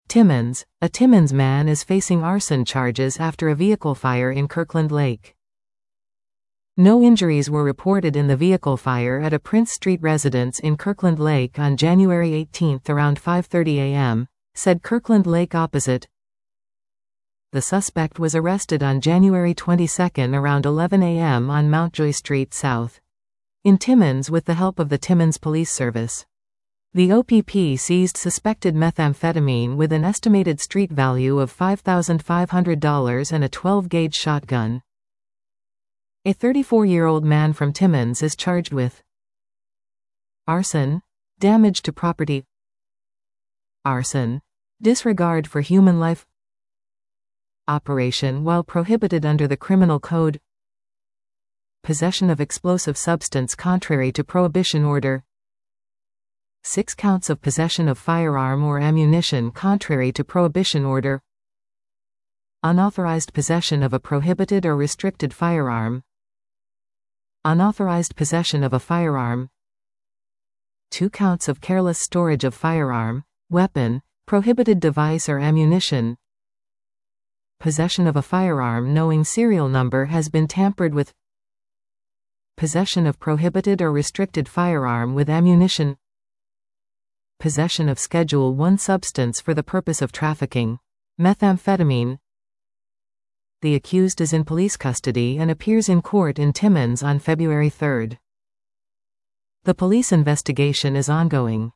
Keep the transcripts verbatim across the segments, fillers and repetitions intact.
Timmins. A Timmins man is facing arson charges after a vehicle fire in Kirkland Lake. No injuries were reported in the vehicle fire at a Prince Street residence in Kirkland Lake on January eighteenth around five thirty a m, said Kirkland Lake Opposite. The suspect was arrested on January twenty-second around eleven a m on Mountjoy Street South in Timmins with the help of the Timmins Police Service. The O P P seized suspected methamphetamine with an estimated street value of five thousand five hundred dollars and a twelve gauge shotgun. A thirty-four-year-old man from Timmins is charged with arson, damage to property, arson, disregard for human life, operation while prohibited under the Criminal Code, possession of explosive substance contrary to prohibition order, six counts of possession of firearm or ammunition contrary to prohibition order, unauthorized possession of a prohibited or restricted firearm, unauthorized possession of a firearm, two counts of careless storage of firearm, weapon, prohibited device or ammunition, possession of a firearm knowing serial number has been tampered with, possession of prohibited or restricted firearm with ammunition, possession of Schedule one substance for the purpose of trafficking, methamphetamine. The accused is in police custody and appears in court in Timmins on February third. The police investigation is ongoing.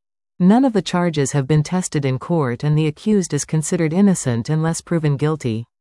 None of the charges have been tested in court and the accused is considered innocent unless proven guilty.